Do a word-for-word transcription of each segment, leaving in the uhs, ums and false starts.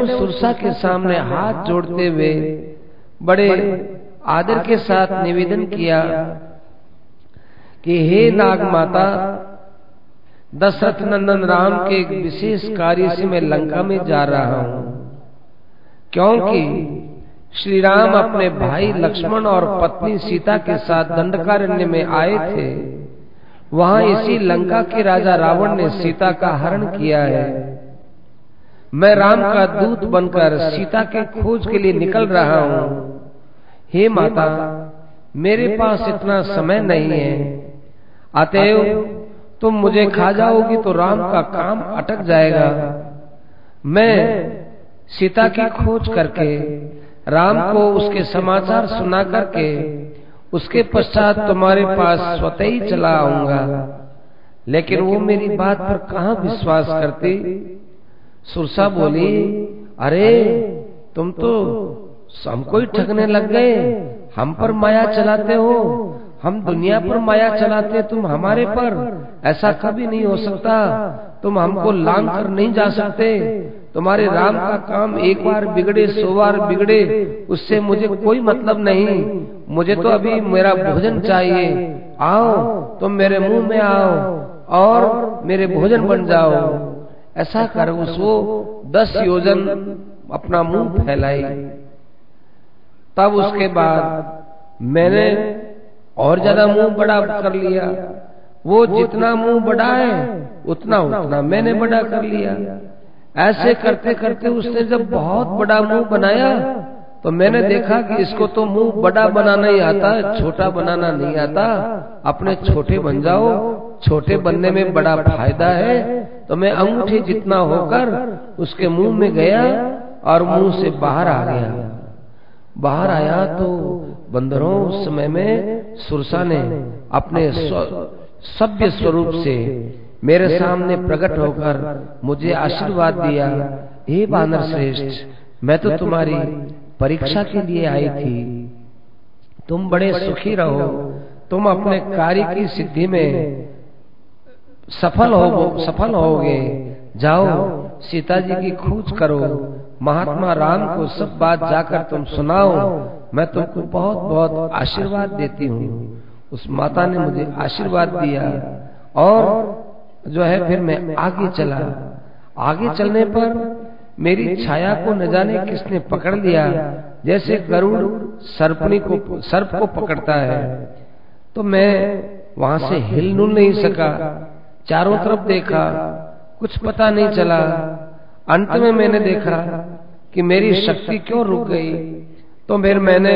उस सुरसा के सामने हाथ जोड़ते हुए बड़े आदर के साथ निवेदन किया कि हे नाग माता, दशरथ नंदन राम के एक विशेष कार्य से मैं लंका में जा रहा हूं, क्योंकि श्री राम अपने भाई लक्ष्मण और पत्नी सीता के साथ दंडकारण्य में आए थे। वहां इसी लंका के राजा रावण ने सीता का हरण किया है। मैं राम का दूत बनकर सीता के खोज के लिए निकल रहा हूं। हे माता, मेरे पास इतना समय नहीं है, अतएव तुम मुझे खा जाओगी तो राम का काम अटक जाएगा। मैं सीता की खोज करके राम को उसके समाचार सुना करके उसके पश्चात तुम्हारे पास स्वतः ही चला आऊंगा। लेकिन वो मेरी बात पर कहाँ विश्वास करती। सुरसा बोली, अरे तुम तो हमको ही ठगने लग गए, हम पर माया चलाते हो, हम दुनिया पर माया चलाते, तुम हमारे पर, ऐसा कभी नहीं हो सकता। तुम हमको लांग कर नहीं जा सकते। तुम्हारे राम का काम एक बार बिगड़े सौ बार बिगड़े, उससे मुझे कोई मतलब नहीं। मुझे तो अभी मेरा भोजन चाहिए। आओ, तुम मेरे मुंह में आओ और मेरे भोजन बन जाओ। ऐसा कर उसको दस योजन अपना मुंह फैलाई। तब उसके बाद मैंने और ज्यादा मुंह बड़ा कर लिया। वो जितना मुंह बड़ा है उतना उतना मैंने बड़ा कर लिया। ऐसे करते करते उसने जब बहुत बड़ा मुंह बनाया तो मैंने देखा कि इसको तो मुंह बड़ा बनाना ही आता है, छोटा बनाना नहीं आता। अपने छोटे बन जाओ, छोटे बनने में बड़ा फायदा है। तो मैं अंगूठी जितना होकर उसके मुंह में गया और मुंह से बाहर आ गया। बाहर आया तो बंदरों, उस समय में सुरसा ने अपने सभ्य स्वरूप से मेरे सामने प्रकट होकर मुझे आशीर्वाद दिया। हे वानर श्रेष्ठ, मैं तो तुम्हारी परीक्षा के लिए आई थी। तुम बड़े सुखी रहो, तुम अपने कार्य की सिद्धि में सफल हो सफल होगे। जाओ, सीता जी की खोज करो, महात्मा राम को सब बात जाकर तुम सुनाओ। मैं तुमको बहुत बहुत आशीर्वाद देती हूँ। उस माता ने मुझे आशीर्वाद दिया और जो है फिर मैं आगे चला। आगे चलने पर मेरी छाया को न जाने किसने पकड़ लिया, जैसे गरुड़ सर्पनी को सर्प को पकड़ता है। तो मैं वहां से हिल डुल नहीं सका। चारों तरफ देखा, कुछ पता नहीं चला। अंत में मैंने देखा कि मेरी शक्ति क्यों रुक गई। तो फिर मैंने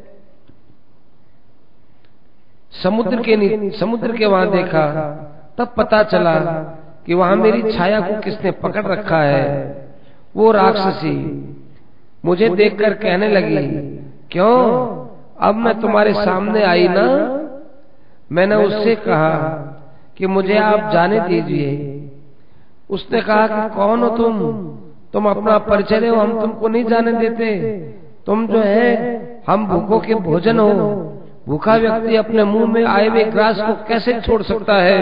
समुद्र के समुद्र के वहां देखा, तब पता चला कि वहां मेरी छाया को किसने पकड़ रखा है। वो राक्षसी मुझे देखकर कहने लगी, क्यों, अब मैं तुम्हारे सामने आई ना। मैंने उससे कहा कि मुझे आप जाने दीजिए। उसने कहा कि कौन हो तुम तुम अपना परिचय दो, हम तुमको नहीं जाने देते। तुम जो है, हम भूखों के भोजन हो। भूखा व्यक्ति अपने मुंह में आए हुए ग्रास को कैसे छोड़ सकता है।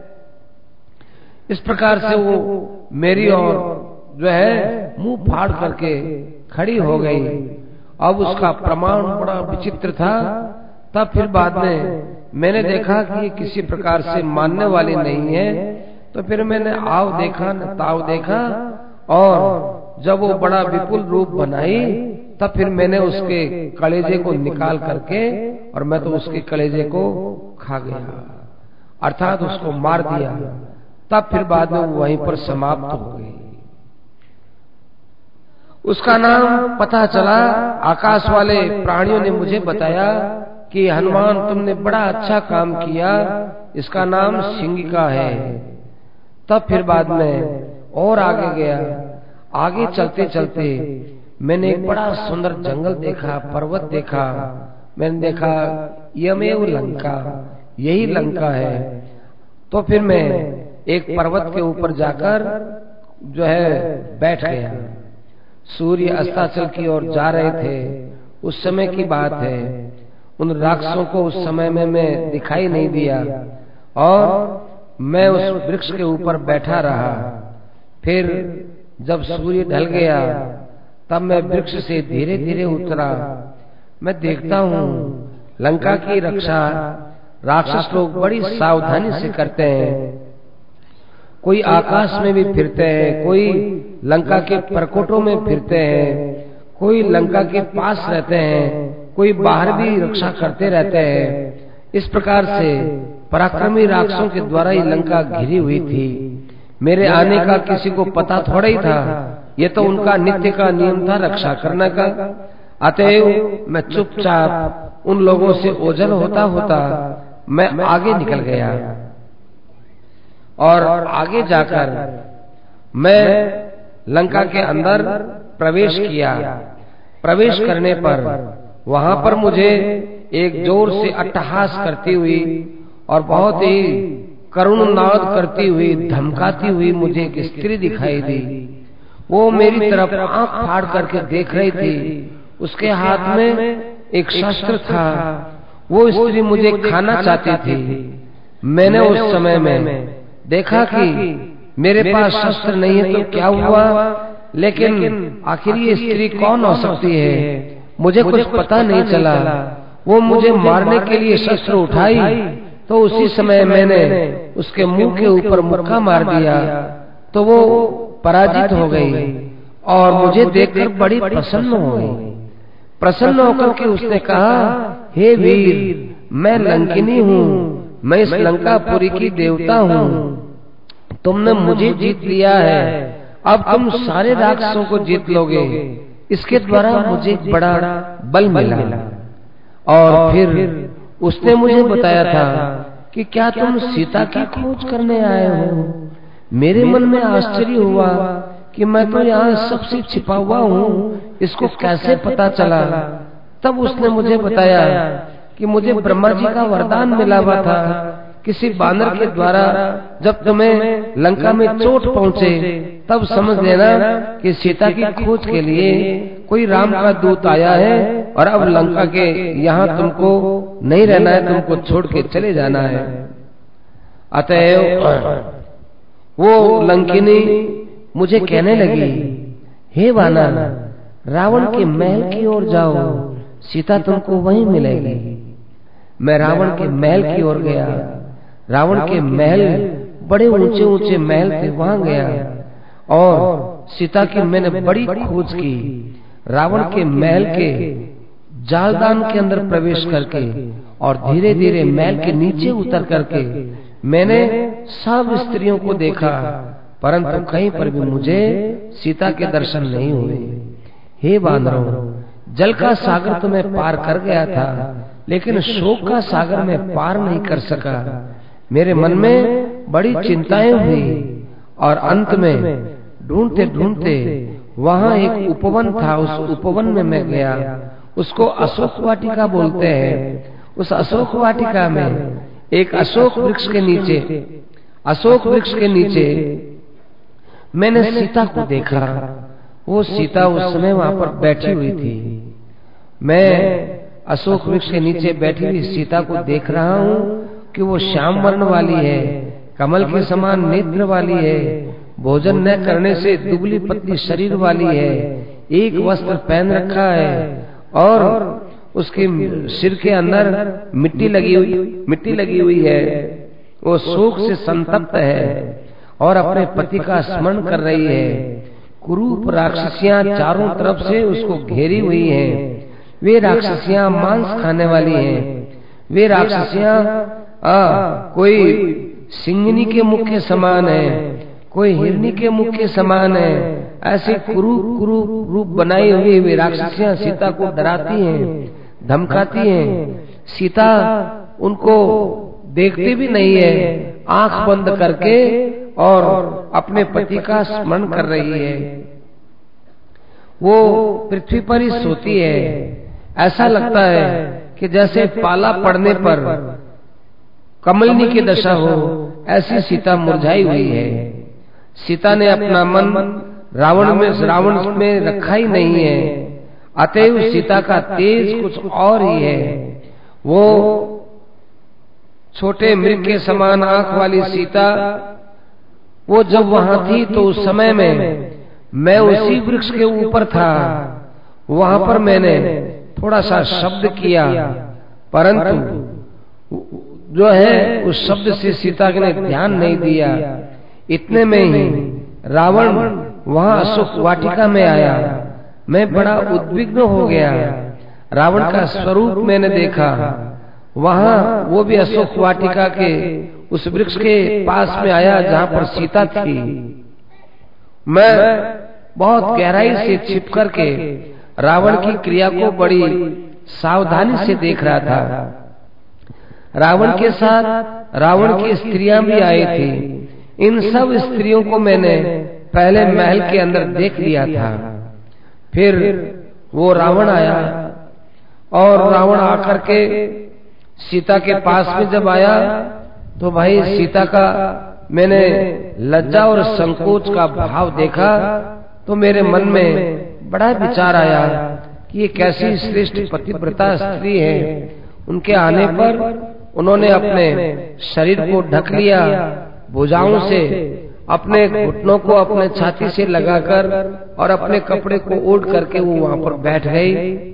इस प्रकार से वो मेरी और जो है मुंह फाड़ करके खड़ी हो गई। अब उसका प्रमाण बड़ा विचित्र था। तब फिर बाद में मैंने देखा कि ये किसी प्रकार से मानने वाली नहीं है। तो फिर मैंने आव देखा न ताव देखा, और जब वो बड़ा विपुल रूप बनाई तब फिर मैंने उसके कलेजे को निकाल करके, और मैं तो उसके कलेजे को खा गया, अर्थात उसको मार दिया। तब फिर बाद में वो वहीं पर समाप्त हो गई। उसका नाम पता चला, आकाश वाले प्राणियों ने मुझे बताया कि हनुमान तुमने बड़ा अच्छा काम किया, इसका नाम सिंगिका है। तब फिर बाद में और आगे गया। आगे चलते चलते मैंने एक बड़ा सुंदर जंगल देखा, पर्वत देखा। मैंने देखा यमेव लंका, यही लंका है। तो फिर मैं एक पर्वत के ऊपर जाकर जो है बैठ गया। सूर्य अस्ताचल की ओर जा रहे थे। उस समय की बात है। उन राक्षसों को उस समय में मैं दिखाई नहीं दिया, और मैं उस वृक्ष के ऊपर बैठा रहा। फिर जब सूर्य ढल गया तब मैं वृक्ष से धीरे धीरे उतरा। मैं देखता हूँ लंका की रक्षा राक्षस लोग बड़ी सावधानी से करते हैं। कोई आकाश में भी फिरते हैं, कोई लंका के परकोटों में फिरते हैं, कोई लंका के पास रहते हैं, कोई बाहर भी रक्षा करते रहते हैं। इस प्रकार से पराक्रमी राक्षसों के द्वारा ही लंका घिरी हुई थी। मेरे आने का किसी को पता थोड़ा ही था, ये तो उनका नित्य का नियम था रक्षा करने का। अतएव मैं चुपचाप उन लोगों से ओझल होता होता मैं आगे निकल गया और आगे जाकर मैं लंका के अंदर प्रवेश किया। प्रवेश करने पर वहां पर मुझे एक जोर से अट्टहास करती हुई और बहुत ही करुण नाद करती हुई, धमकाती हुई मुझे एक स्त्री दिखाई दी। वो मेरी तरफ आंख फाड़ करके देख रही थी। उसके हाथ में एक शस्त्र था। वो स्त्री मुझे खाना चाहती थी। मैंने उस समय में देखा कि मेरे पास शस्त्र नहीं है तो क्या हुआ, लेकिन आखिर ये स्त्री कौन हो सकती है, मुझे कुछ पता नहीं चला। वो मुझे मारने के लिए शस्त्र उठाई तो उसी समय मैंने उसके मुंह के ऊपर मुक्का मार दिया तो वो पराजित हो गई और मुझे देखकर बड़ी प्रसन्न हो गई। प्रसन्न होकर के उसने कहा, हे वीर, मैं लंकिनी हूँ, मैं इस लंकापुरी की देवता हूँ। तुमने मुझे जीत लिया है, अब तुम सारे राक्षसों को जीत लोगे। इसके द्वारा मुझे बड़ा बल मिला। और फिर उसने मुझे बताया था कि क्या तुम सीता की खोज करने आए हो। मेरे मन में आश्चर्य हुआ कि मैं तो यहाँ सबसे छिपा हुआ हूँ, इसको कैसे पता चला। तब उसने मुझे बताया कि मुझे ब्रह्मा जी का वरदान मिला हुआ था, किसी बानर के द्वारा जब तुम्हें लंका में चोट पहुँचे तब समझ लेना कि सीता की खोज के लिए कोई राम का दूत आया है और अब लंका के यहाँ तुमको नहीं रहना है, तुमको छोड़ के चले जाना है। अतएव वो लंकिनी मुझे कहने लगी, हे वानर, रावण के महल की ओर जाओ, सीता तुमको वहीं मिलेगी। मैं रावण के महल की ओर गया। रावण के महल बड़े ऊंचे ऊंचे महल थे, वहां गया और सीता की मैंने बड़ी खोज की। रावण के महल के जालदान के अंदर प्रवेश करके और धीरे धीरे महल के नीचे उतर करके मैंने सब स्त्रियों को देखा, परंतु कहीं पर भी मुझे सीता के दर्शन नहीं हुए। हे वानरों, जल का सागर तो मैं पार कर गया था, लेकिन शोक का सागर मैं पार नहीं कर सका। मेरे मन में बड़ी चिंताएं हुई और अंत में ढूंढते ढूंढते वहां एक उपवन था। उस उपवन में मैं गया। उसको अशोक वाटिका बोलते हैं। उस अशोक वाटिका में एक अशोक वृक्ष के नीचे अशोक वृक्ष के नीचे मैंने सीता को देखा। वो सीता उस समय वहां पर बैठी हुई थी। मैं अशोक वृक्ष के नीचे बैठी हुई सीता को देख रहा हूँ कि वो श्याम वर्ण वाली है, कमल के समान नेत्र वाली है, भोजन न करने से दुबली पतली शरीर वाली है, एक वस्त्र पहन रखा है और उसके सिर के अंदर मिट्टी लगी हुई मिट्टी लगी हुई है। वो शोक से संतप्त है और अपने पति का स्मरण कर रही है। कुरूप राक्षसियां चारों तरफ से उसको घेरी हुई हैं। वे राक्षसियां मांस खाने वाली हैं। वे राक्षसियां कोई सिंगनी के मुख के समान है, कोई हिरनी के मुख के समान है। ऐसे कुरूप कुरूप रूप बनाई हुई वे राक्षसियां सीता को डराती हैं, धमकाती हैं। सीता उनको देखती भी नहीं है, आंख बंद करके और अपने पति का स्मरण कर रही है। वो पृथ्वी पर ही सोती है। ऐसा लगता है कि जैसे पाला पड़ने पर कमलनी की दशा हो, ऐसी सीता मुरझाई हुई है। सीता ने अपना मन रावण में रावण में रखा ही नहीं है। अतएव सीता का तेज कुछ और ही है। वो छोटे मृग के समान आंख वाली सीता, वो जब वहां थी तो उस समय में मैं उसी वृक्ष के ऊपर था। वहां पर मैंने थोड़ा सा शब्द किया, परंतु जो है उस शब्द से सीता ने ध्यान नहीं दिया। इतने में ही रावण वहां अशोक वाटिका में आया। मैं बड़ा उद्विग्न हो गया। रावण का स्वरूप मैंने देखा। वहां वो भी अशोक वाटिका के उस वृक्ष के पास में आया जहां पर सीता थी। मैं बहुत गहराई से छिप करके रावण की क्रिया को बड़ी सावधानी से देख रहा था। रावण के साथ रावण की स्त्रियां भी आई थी। इन सब स्त्रियों को मैंने पहले महल के अंदर देख लिया था। फिर वो रावण आया और रावण आकर के सीता के पास में जब आया तो भाई सीता का मैंने लज्जा और संकोच का भाव देखा तो मेरे मन में बड़ा विचार आया कि ये कैसी श्रेष्ठ पतिव्रता स्त्री है। उनके आने पर उन्होंने अपने शरीर को ढक लिया, भुजाओं से अपने घुटनों को अपने छाती से लगाकर और अपने कपड़े को ओढ़ करके वो वहां पर बैठ गई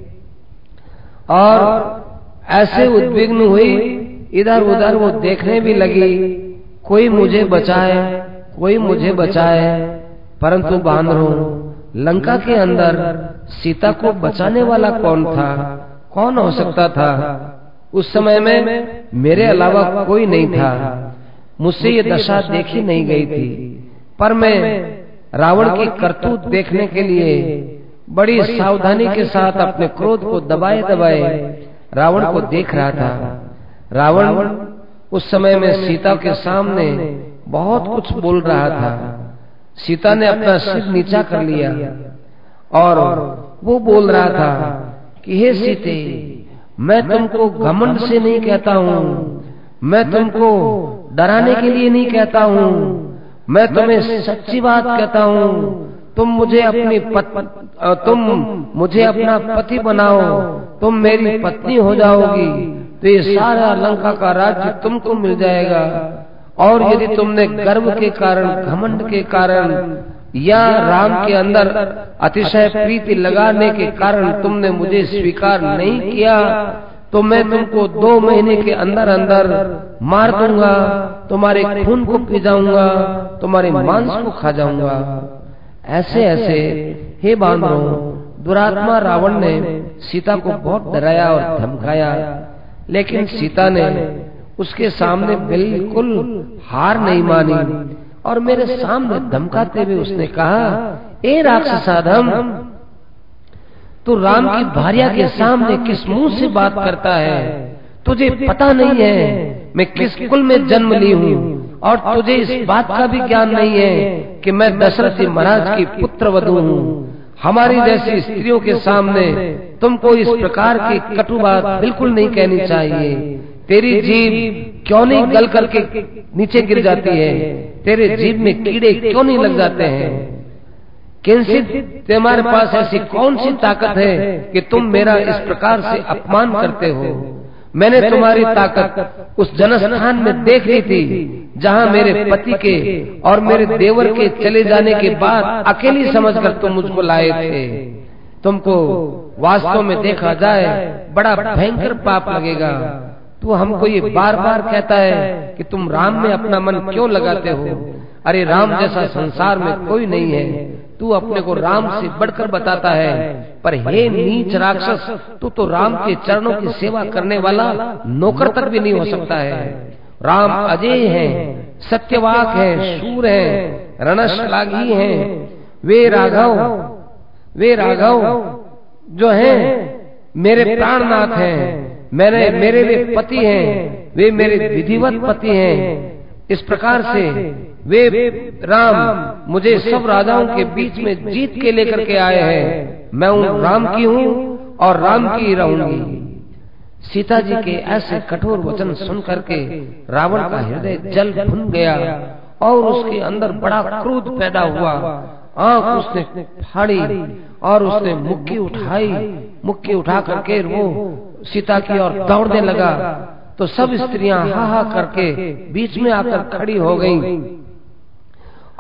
और ऐसे उद्विग्न हुई, इधर उधर वो देखने भी लगी, कोई मुझे बचाए, कोई मुझे बचाए। परंतु बानरों, लंका के अंदर सीता को बचाने वाला कौन था? कौन हो सकता था? उस समय में मेरे अलावा कोई नहीं था। मुझसे ये दशा देखी नहीं गई थी। पर मैं रावण की करतूत देखने के लिए बड़ी सावधानी के साथ अपने क्रोध को दबाए दबाए रावण को देख रहा था। रावण उस समय में सीता के सामने बहुत कुछ बोल रहा था। सीता ने अपना सिर नीचा कर लिया और वो बोल रहा था कि हे सीते, मैं तुमको घमंड से नहीं कहता हूँ, मैं तुमको डराने के लिए नहीं कहता हूँ, मैं तुम्हें सच्ची बात कहता हूँ। तुम मुझे अपनी पत, तुम मुझे अपना पति बनाओ, तुम मेरी पत्नी हो जाओगी तो ये सारा लंका का राज्य तुमको मिल जाएगा। और यदि तुमने गर्व के कारण, घमंड के कारण या राम के अंदर अतिशय प्रीति लगाने के कारण तुमने मुझे स्वीकार नहीं किया तो मैं तुमको दो महीने के अंदर अंदर मार दूंगा, तुम्हारे खून को पी जाऊंगा, तुम्हारे मांस को खा जाऊंगा। ऐसे ऐसे हे बानरों, दुरात्मा रावण ने सीता को बहुत डराया और धमकाया, लेकिन सीता ने उसके सामने बिल्कुल हार नहीं मानी और मेरे सामने धमकाते हुए उसने कहा, ए राक्षसाधम, तू राम की भार्या के सामने किस मुंह से बात करता है? तुझे पता नहीं है मैं किस कुल में जन्म ली हूँ और तुझे इस बात का भी ज्ञान नहीं है कि मैं दशरथ जी महाराज की पुत्र वधू हूँ। हमारी जैसी स्त्रियों के सामने तुमको इस प्रकार की कटु बात बिल्कुल नहीं कहनी चाहिए। तेरी जीभ क्यों नहीं गल करके नीचे गिर जाती है? तेरे जीभ में कीड़े क्यों नहीं लग जाते हैं? किंचित तुम्हारे पास ऐसी कौन सी ताकत है कि तुम मेरा इस प्रकार से अपमान करते हो? मैंने तुम्हारी ताकत उस जनस्थान में देख ली थी जहां मेरे पति के और मेरे देवर के चले जाने के बाद अकेली समझकर तुम मुझको लाए थे। तुमको वास्तव में देखा जाए बड़ा भयंकर पाप लगेगा। तू हमको ये बार बार कहता है कि तुम राम में अपना मन क्यों लगाते हो? अरे राम जैसा संसार में कोई नहीं है। तू अपने को राम से बढ़कर बताता है, पर हे नीच राक्षस, तू तो राम के चरणों की सेवा करने वाला नौकर तक भी नहीं हो सकता है। राम अजय है, सत्यवाक है, शूर है, रणशलाघी है। वे राघव वे राघव जो हैं मेरे प्राणनाथ हैं, मैंने मेरे वे पति हैं, वे मेरे विधिवत पति हैं। इस प्रकार से वे राम मुझे सब राजाओं के बीच में जीत के लेकर के आए हैं। मैं उन राम की हूँ और राम की ही रहूंगी। सीता जी के ऐसे कठोर वचन सुन करके रावण का हृदय जल भुन गया और उसके अंदर बड़ा क्रोध पैदा हुआ। आंख उसने फाड़ी और उसने मुक्की उठाई। मुक्की उठा करके वो सीता की ओर दौड़ने लगा तो सब स्त्रियां हा हा करके बीच में आकर खड़ी हो गईं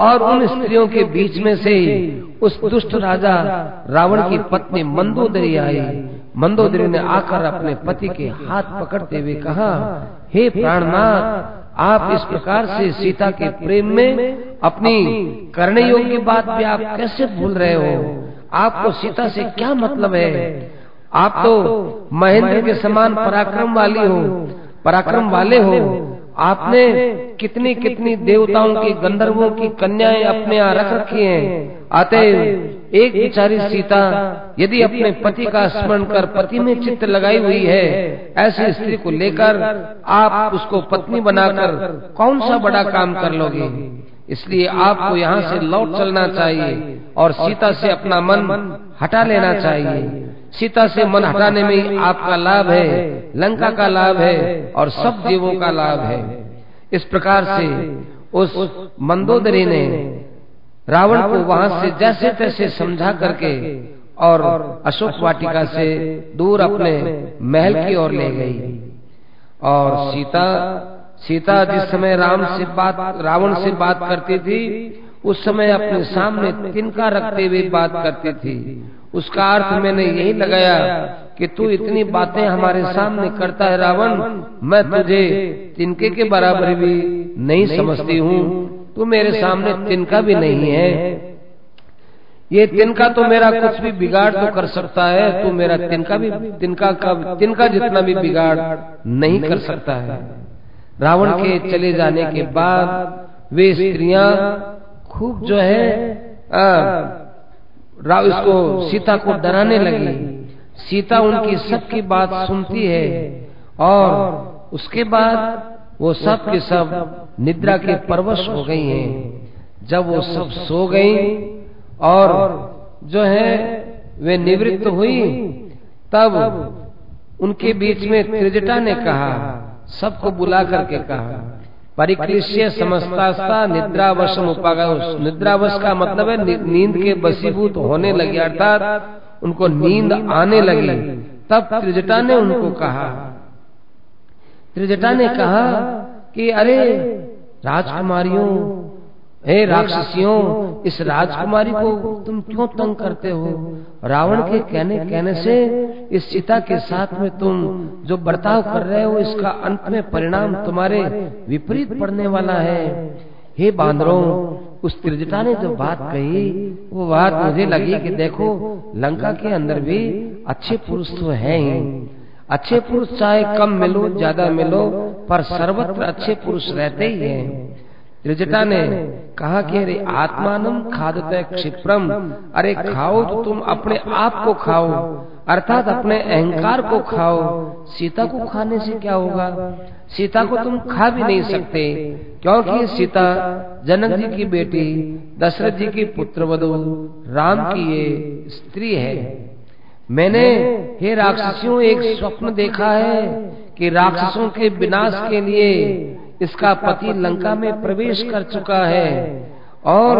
और उन स्त्रियों के बीच में से उस दुष्ट राजा रावण की पत्नी मंदोदरी आई। मंदोदरी ने आकर अपने पति के हाथ पकड़ते हुए कहा, हे प्राणनाथ, आप इस प्रकार से सीता के प्रेम में अपनी करने योग्य बात भी आप कैसे भूल रहे हो? आपको सीता से क्या मतलब है? आप तो महेंद्र के समान पराक्रम वाली हो, पराक्रम वाले हो। आपने कितनी कितनी देवताओं की, गंधर्वों की कन्याएं अपने यहाँ रख रखी हैं। अतएव एक बेचारी सीता यदि अपने पति का स्मरण कर पति में चित्त लगाई हुई है, ऐसी स्त्री को लेकर आप उसको पत्नी बनाकर कौन सा बड़ा काम कर लोगे? इसलिए आपको यहाँ से लौट चलना चाहिए और सीता से अपना मन हटा लेना चाहिए। सीता से मन हटाने में आपका लाभ है, लंका का लाभ है और सब जीवों का लाभ है। इस प्रकार से उस मंदोदरी ने रावण को वहां से जैसे तैसे समझा करके और अशोक वाटिका से दूर अपने महल की ओर ले गई। और सीता सीता जिस समय राम से बात रावण से बात करती थी, उस समय अपने सामने तिनका रखते हुए बात करती थी। उसका अर्थ मैंने यही लगाया कि तू इतनी बातें हमारे सामने करता है रावण, मैं तुझे तिनके के बराबर भी नहीं समझती हूँ। तू मेरे सामने तिनका भी नहीं है। ये तिनका तो मेरा कुछ भी बिगाड़ तो कर सकता है, तू मेरा तिनका भी तिनका का तिनका जितना भी बिगाड़ नहीं कर सकता है। रावण के चले जाने के बाद वे स्त्रियां खूब जो है आ, इसको सीता को डराने लगी। सीता उनकी सबकी बात सुनती है और उसके बाद वो सब के सब निद्रा के परवश हो गई हैं। जब वो सब सो गई और जो है वे निवृत्त हुई, तब उनके बीच में त्रिजटा ने कहा, सबको बुला करके कहा, परिक्लिश्य समस्तास्ता निद्रावशम उपागत। निद्रावश का मतलब है नींद के बसीभूत होने लगे, अर्थात उनको नींद आने लगी। तब त्रिजटा ने उनको कहा, त्रिजटा ने कहा कि अरे राजकुमारियों, हे राक्षसियों, इस राजकुमारी को तुम क्यों तंग करते हो? रावण के कहने कहने से इस सीता के साथ में तुम जो बर्ताव कर रहे हो, इसका अंत में परिणाम तुम्हारे विपरीत पड़ने वाला है। हे बांदरों, उस त्रिजटा ने जो बात कही वो बात मुझे लगी कि देखो, लंका के अंदर भी अच्छे पुरुष तो है ही। अच्छे पुरुष चाहे कम मिलो ज्यादा मिलो, पर सर्वत्र अच्छे पुरुष रहते ही हैं। त्रिजटा ने कहा कि अरे आत्मानम खादते क्षिप्रम, अरे खाओ तो तुम अपने आप को खाओ, अर्थात अपने अहंकार को खाओ। सीता को खाने से क्या होगा? सीता को तुम खा भी नहीं सकते, क्योंकि सीता जनक जी की बेटी, दशरथ जी की पुत्रवधू, राम की ये स्त्री है। मैंने हे राक्षसियों एक स्वप्न देखा है कि राक्षसों के विनाश के लिए इसका पति लंका में प्रवेश कर चुका है और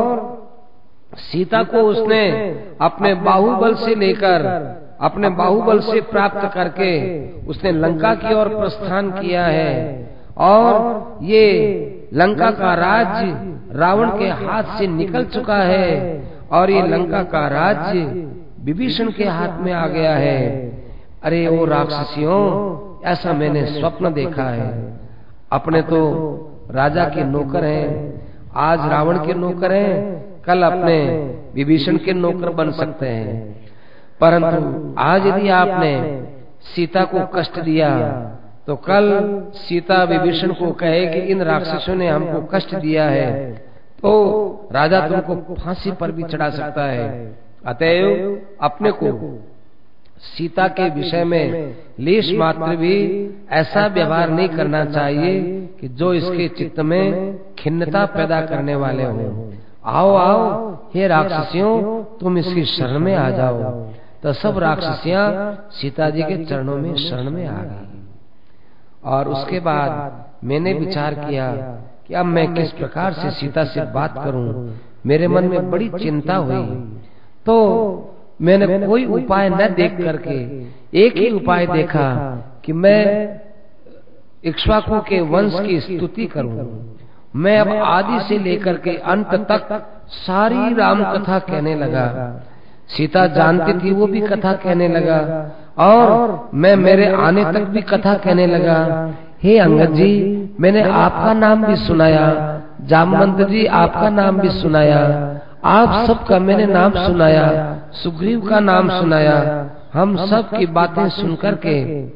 सीता को उसने अपने बाहुबल से लेकर, अपने बाहुबल से प्राप्त करके उसने लंका की ओर प्रस्थान किया है। और ये लंका का राज्य रावण के हाथ से निकल चुका है और ये लंका का राज्य विभीषण के हाथ में आ गया है। अरे ओ राक्षसियों, ऐसा मैंने स्वप्न देखा है। अपने तो राजा के नौकर हैं, आज रावण के नौकर हैं, कल अपने विभीषण के नौकर बन सकते हैं। परंतु आज यदि आपने सीता को कष्ट दिया तो कल सीता विभीषण को कहे कि इन राक्षसों ने हमको कष्ट दिया है, तो राजा तुमको फांसी पर भी चढ़ा सकता है। अतएव अपने को सीता के विषय में लेश मात्र भी ऐसा व्यवहार नहीं करना चाहिए कि जो इसके चित्त में खिन्नता पैदा करने वाले हो। आओ आओ हे राक्षसियों, तुम इसकी शरण में आ जाओ। तो सब राक्षसियां सीता जी के चरणों में शरण में आ गई। और उसके बाद मैंने विचार किया कि अब मैं किस प्रकार से सीता से बात करूं। मेरे मन में बड़ी चिंता हुई, तो मैंने कोई उपाय न देख करके एक ही उपाय देखा कि मैं इक्ष्वाकु के वंश की स्तुति करूं। मैं अब आदि से लेकर के अंत तक सारी राम कथा कहने लगा। सीता जानती थी, वो भी कथा कहने लगा, और मैं मेरे आने तक भी कथा कहने लगा। हे अंगद जी, मैंने आपका नाम भी सुनाया, जामवंत जी आपका नाम भी सुनाया, आप सबका मैंने नाम सुनाया, सुग्रीव का नाम सुनाया। हम सब की बातें सुनकर के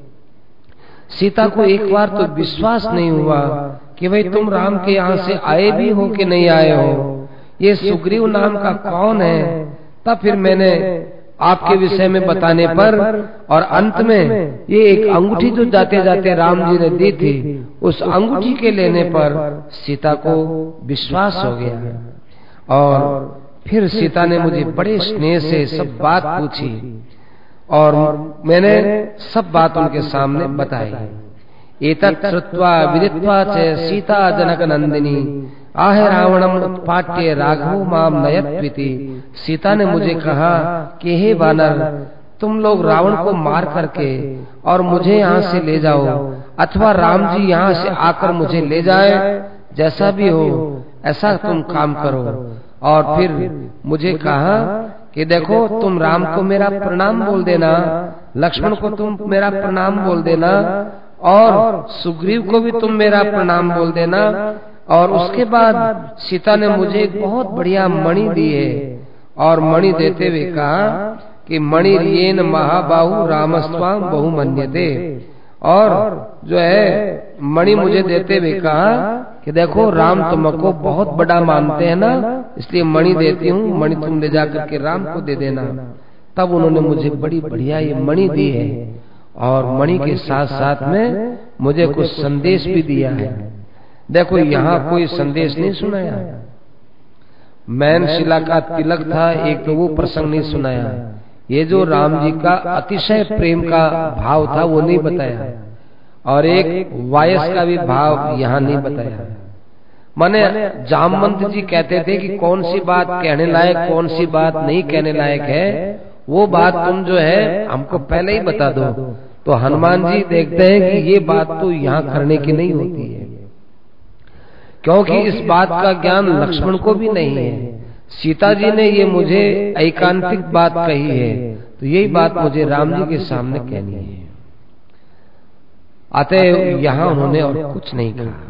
सीता को एक बार तो विश्वास नहीं हुआ कि भाई तुम राम के यहाँ से आए भी हो कि नहीं आए हो, ये सुग्रीव नाम का कौन है। तब फिर मैंने आपके विषय में बताने पर और अंत में ये एक अंगूठी जो जाते जाते राम जी ने दी थी, उस अंगूठी के लेने पर सीता को विश्वास हो गया। और फिर सीता ने मुझे बड़े स्नेह से सब बात पूछी और मैंने सब बात उनके सामने बताई। एतत् श्रुत्वा विदित्वा च सीता जनक नंदिनी आह रावणम उत्पाट्य राघव माम नयत्विति। सीता ने मुझे कहा कि हे वानर, तुम लोग रावण को मार करके और मुझे यहाँ से ले जाओ, अथवा राम जी यहाँ से आकर मुझे ले जाए, जैसा भी हो ऐसा तुम काम करो। और फिर मुझे कहा कि देखो, तुम राम को मेरा प्रणाम बोल देना, लक्ष्मण को तुम मेरा प्रणाम बोल देना, और सुग्रीव को भी तुम मेरा प्रणाम बोल देना। और उसके बाद सीता ने मुझे एक बहुत बढ़िया मणि दी है, और मणि देते हुए कहा कि मणि येन महाबाहु रामस्वाम बहुमन्यते। और जो है मणि मुझे देते हुए कहा कि देखो, राम तुमको बहुत बड़ा मानते हैं ना, इसलिए मणि देती हूँ, मणि तुम ले जाकर के राम को दे देना। तब उन्होंने मुझे बड़ी बढ़िया ये मणि दी है, और मणि के साथ साथ में मुझे कुछ संदेश भी दिया है। देखो, यहाँ कोई संदेश नहीं सुनाया, मैन शिला का तिलक था, एक तो वो प्रसंग नहीं सुनाया, ये जो राम जी का अतिशय प्रेम का भाव था वो नहीं बताया, और एक वायस का भी भाव यहाँ नहीं बताया। माने जामवंत जी कहते थे कि कौन सी बात कहने लायक, कौन सी बात नहीं कहने लायक है, वो बात तुम जो है हमको पहले ही बता दो। तो हनुमान जी देखते हैं कि ये बात तो यहाँ करने की नहीं होती है, क्योंकि इस बात का ज्ञान लक्ष्मण को भी नहीं है। सीता जी ने ये मुझे एकांतिक बात कही है, तो यही बात मुझे राम जी के सामने कहनी है। अतः यहाँ उन्होंने और कुछ नहीं कहा,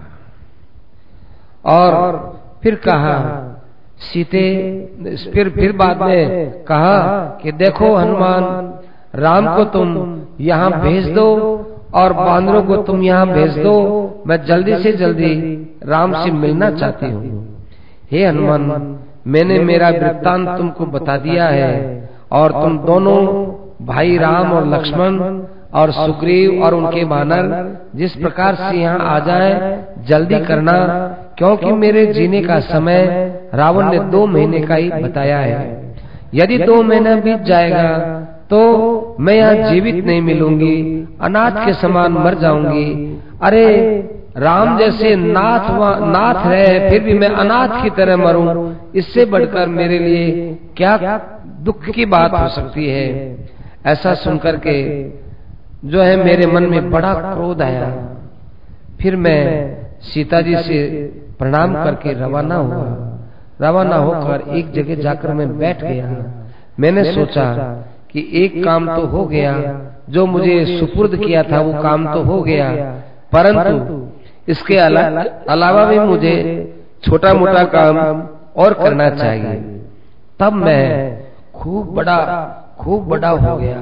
और फिर कहा सीते, फिर फिर बाद में कहा कि देखो हनुमान, राम को तुम यहाँ भेज दो और बानरों को तुम यहाँ भेज दो, मैं जल्दी से जल्दी राम से मिलना चाहती हूँ। हे हनुमान, मैंने मेरा वृत्तांत तुमको बता दिया है, और तुम दोनों भाई राम और लक्ष्मण और सुग्रीव और उनके वानर जिस प्रकार से यहाँ आ जाए जल्दी करना, क्योंकि मेरे जीने का समय रावण ने दो महीने का ही बताया है। यदि दो महीना बीत जाएगा तो मैं यहाँ जीवित नहीं मिलूंगी, अनाथ के समान मर जाऊंगी। अरे राम जैसे नाथ नाथ है, फिर भी मैं अनाथ की तरह मरूं, इससे बढ़कर मेरे लिए क्या दुख की बात हो सकती है। ऐसा सुनकर के जो है मेरे मन में बड़ा क्रोध आया। फिर मैं सीता जी से प्रणाम करके रवाना हुआ। रवाना होकर एक जगह जाकर मैं बैठ गया। मैंने सोचा कि एक काम तो हो गया, जो मुझे सुपुर्द किया था वो काम तो हो गया, परंतु इसके अला, अलावा भी मुझे छोटा मोटा काम और करना चाहिए। तब मैं खूब बड़ा खूब बड़ा हो गया,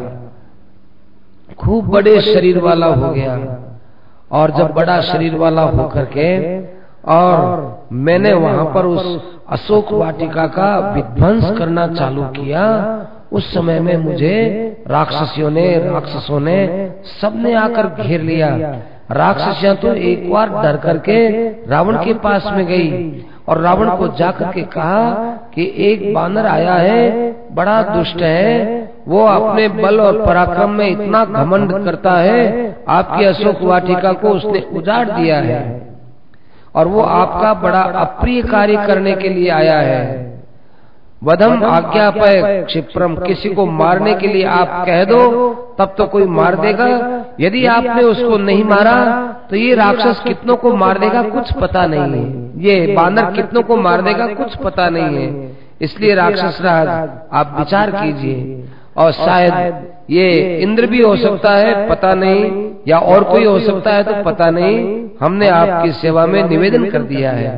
खूब बड़े शरीर वाला हो गया। और जब बड़ा शरीर वाला होकर के और मैंने वहां पर उस अशोक वाटिका का विध्वंस करना चालू किया, उस समय में मुझे राक्षसियों ने राक्षसों ने सबने आकर घेर लिया। राक्षसियां तो एक बार डर करके रावण के पास में गई और रावण को जाकर के कहा कि एक बानर आया है, बड़ा दुष्ट है, वो अपने बल और पराक्रम में इतना घमंड करता है, आपकी अशोक वाटिका को उसने उजाड़ दिया है और वो आपका बड़ा अप्रिय कार्य करने के लिए आया है। वधम आज्ञापय क्षिप्रम, किसी को मारने के लिए आप कह दो तब तो कोई मार देगा, यदि आपने उसको नहीं मारा तो ये राक्षस कितनों को मार देगा कुछ पता नहीं है। ये बानर कितनों को मार देगा कुछ पता नहीं है। इसलिए राक्षस राज आप विचार कीजिए, और शायद ये इंद्र भी हो सकता है, पता नहीं, या और कोई हो सकता है तो पता नहीं। हमने आपकी सेवा में निवेदन कर दिया है।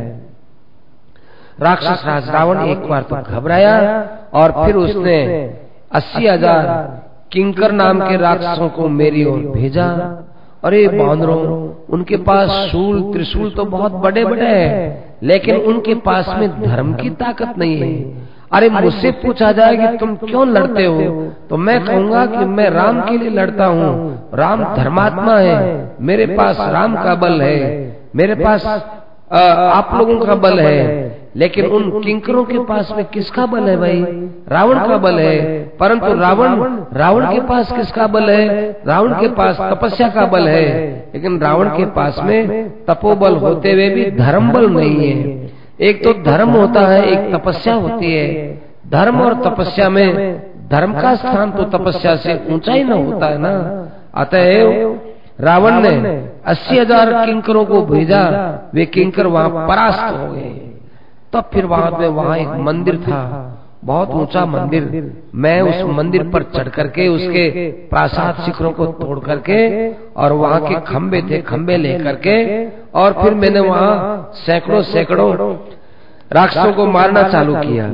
राक्षस राज रावण एक बार तो घबराया, और फिर उसने अस्सी हजार किंकर नाम के राक्षसों को मेरी ओर भेजा। अरे बानरों, उनके पास शूल त्रिशूल तो बहुत बड़े बड़े हैं, लेकिन उनके पास में धर्म की ताकत नहीं है। अरे मुझसे पूछा जाए कि तुम क्यों लड़ते हो, तो मैं कहूंगा कि मैं राम के लिए लड़ता हूँ। राम धर्मात्मा है, मेरे पास राम का बल है, मेरे पास आ, आप लोगों का बल है। लेकिन उन किंकरों के पास में किसका बल है भाई? रावण का बल है। परंतु रावण रावण के पास किसका बल है? रावण के पास तपस्या का बल है। लेकिन रावण के पास में तपोबल होते हुए भी धर्म बल नहीं है। एक तो धर्म होता है, एक तपस्या होती है। धर्म और तपस्या में धर्म का स्थान तो तपस्या से ऊंचा ही न होता है ना। अतएव रावण ने अस्सी हजार किंकरों को भेजा, वे किंकर वहां परास्त हो गए। तब फिर वहां पे वहां एक मंदिर था, बहुत ऊंचा मंदिर। मैं उस मंदिर पर चढ़ करके उसके प्रासाद शिखरों को तोड़ करके, और वहां के खंबे थे, खंबे लेकर के, और फिर मैंने वहां सैकड़ों सैकड़ों राक्षसों को मारना चालू किया।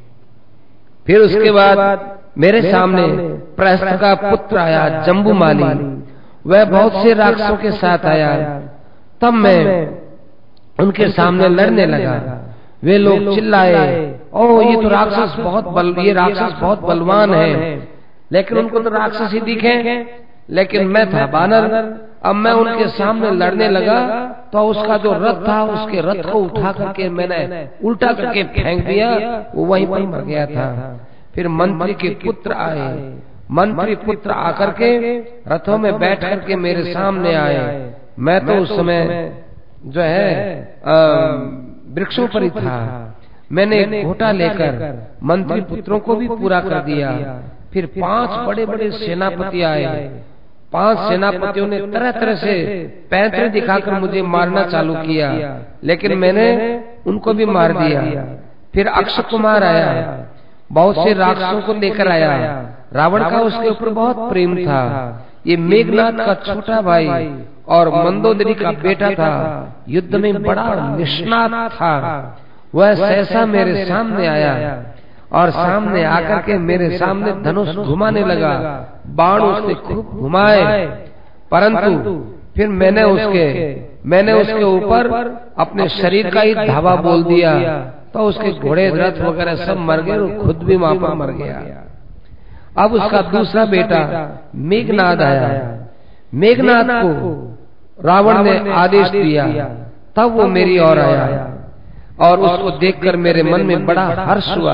फिर उसके बाद मेरे सामने प्रहस्त का पुत्र आया, जम्बूमाली। वह बहुत से राक्षसों के साथ आया। तब मैं उनके सामने लड़ने लगा। वे लोग चिल्लाए, ओ ये तो राक्षस बहुत बल ये राक्षस बहुत बलवान है। लेकिन उनको तो राक्षस ही दिखे, लेकिन मैं था बानर। अब मैं उनके सामने लड़ने लगा तो उसका जो रथ था, उसके रथ को उठा करके मैंने उल्टा करके फेंक दिया, वो वहीं पर मर गया था। फिर मंत्री के पुत्र आए, मंत्री पुत्र आकर के रथों में बैठ करके मेरे सामने आए। मैं तो उस समय जो है वृक्षों पर ही था। मैंने घोटा लेकर मंत्री पुत्रों को भी पूरा कर दिया। फिर पांच बड़े बड़े सेनापति आए। पांच सेनापतियों ने तरह तरह से पैंतरे दिखाकर मुझे मारना चालू किया, लेकिन मैंने उनको भी मार दिया। फिर अक्षय कुमार आया, बहुत से राक्षसों को लेकर आया। रावण का उसके ऊपर बहुत प्रेम था। ये मेघनाथ का छोटा भाई और मंदोदरी का बेटा था, युद्ध में बड़ा निष्णात था। वह सहसा मेरे सामने आया और सामने आकर के मेरे सामने धनुष घुमाने लगा। बाण उसने खूब घुमाए, परंतु फिर मैंने उसके मैंने उसके ऊपर अपने शरीर का ही धावा बोल दिया, तो उसके घोड़े रथ वगैरह सब मर गए और खुद भी वहां पर मर गया। अब उसका दूसरा बेटा मेघनाद आया। मेघनाद को रावण ने आदेश दिया, तब वो मेरी ओर आया और उसको देखकर मेरे मन में बड़ा हर्ष हुआ।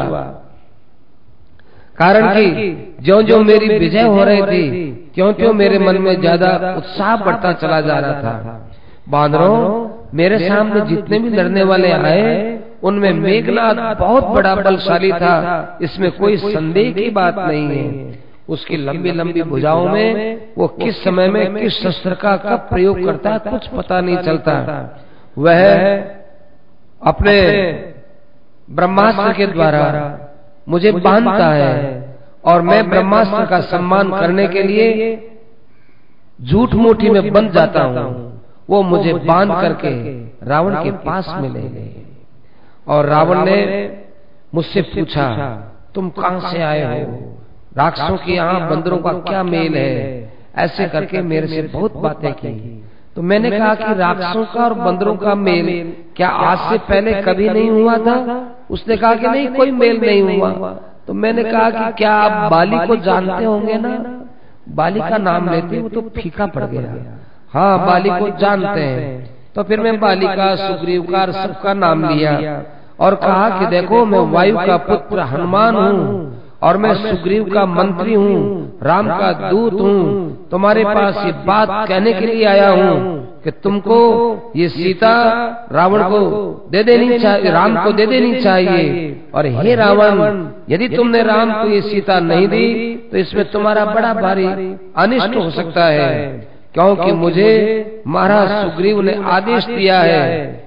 कारण कि ज्यों ज्यों मेरी विजय हो रही थी, त्यों त्यों मेरे मन में ज्यादा उत्साह बढ़ता चला जा रहा था। बांदरों, मेरे सामने जितने भी लड़ने वाले आए, उनमें मेघनाद बहुत बड़ा बलशाली था, इसमें कोई संदेह की बात नहीं है। उसकी लंबी लंबी भुजाओं में वो किस समय में किस शस्त्र का कब प्रयोग करता है कुछ पता नहीं चलता। वह अपने ब्रह्मास्त्र के द्वारा मुझे बांधता है और मैं ब्रह्मास्त्र का सम्मान करने के लिए झूठ मुट्ठी में बंध जाता हूँ। वो मुझे बांध करके रावण के पास में ले गए और रावण ने मुझसे पूछा, तुम कहां से आए हो? राक्षसों के यहाँ बंदरों का क्या मेल है? ऐसे करके मेरे से बहुत बातें की। तो मैंने कहा कि राक्षसों का और बंदरों का मेल क्या आज से पहले कभी नहीं हुआ था? उसने कहा कि नहीं, कोई मेल नहीं हुआ। तो मैंने कहा कि क्या आप बाली को जानते होंगे ना? बाली का नाम लेते वो तो फीका पड़ गया। हाँ, बाली को जानते हैं। तो फिर मैं बाली का, सुग्रीव का, सबका नाम लिया और कहा कि देखो, मैं वायु का पुत्र हनुमान हूँ और मैं सुग्रीव का मंत्री हूँ, राम का दूत हूँ। तुम्हारे पास ये बात कहने के लिए आया हूँ कि तुमको ये सीता रावण को दे देनी चाहिए, राम को दे देनी चाहिए। और हे रावण, यदि तुमने राम को ये सीता नहीं दी तो इसमें तुम्हारा बड़ा भारी अनिष्ट हो सकता है, क्योंकि मुझे महाराज सुग्रीव ने आदेश दिया है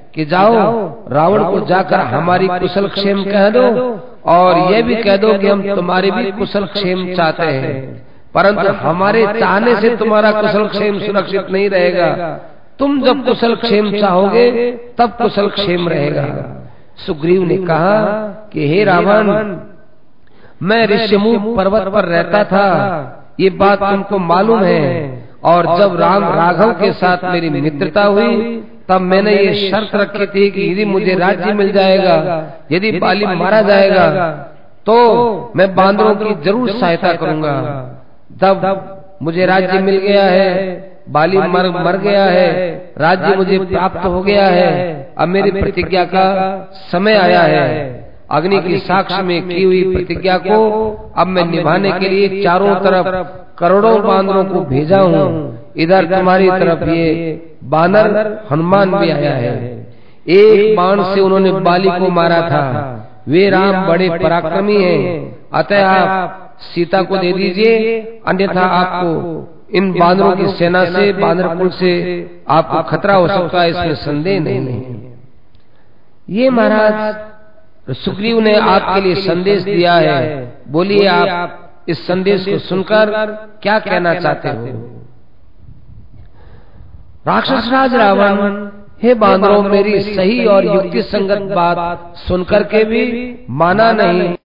कि जाओ रावण को जाकर हमारी कुशल क्षेम कह दो और ये भी कह दो कि हम तुम्हारे भी कुशल क्षेम चाहते हैं, परंतु हमारे चाहने से तुम्हारा कुशल क्षेम सुरक्षित नहीं रहेगा। तुम जब कुशल क्षेम चाहोगे तब कुशल क्षेम रहेगा। सुग्रीव ने कहा कि हे रावण, मैं ऋष्यमूक पर्वत पर रहता था, ये बात तुमको मालूम है, और जब राम राघव के साथ मेरी मित्रता हुई तब मैंने ये शर्त रखी थी कि यदि मुझे राज्य मिल जाएगा, यदि बाली मारा जाएगा तो मैं बांदरों की जरूर सहायता करूंगा। जब मुझे राज्य मिल गया है, बाली मर मर गया है, राज्य मुझे प्राप्त हो गया है, अब मेरी प्रतिज्ञा का समय आया है। अग्नि की साक्ष्य में की हुई प्रतिज्ञा को अब मैं निभाने के लिए चारों तरफ करोड़ों बानरों को भेजा हूँ। इधर तुम्हारी तरफ ये बानर हनुमान भी आया है। एक बाण से उन्होंने बाली को मारा था। वे राम बड़े पराक्रमी हैं, अतः आप सीता को दे दीजिए, अन्यथा आपको इन बानरों की सेना से, बानर कुल से आपको खतरा हो सकता है, इसमें संदेह नहीं है। ये महाराज सुग्रीव ने आपके लिए संदेश दिया है। बोलिए आप इस संदेश को सुनकर क्या कहना चाहते हो? राक्षस राज रावण, हे बांदरों, मेरी सही और युक्ति संगत बात सुनकर के भी माना नहीं।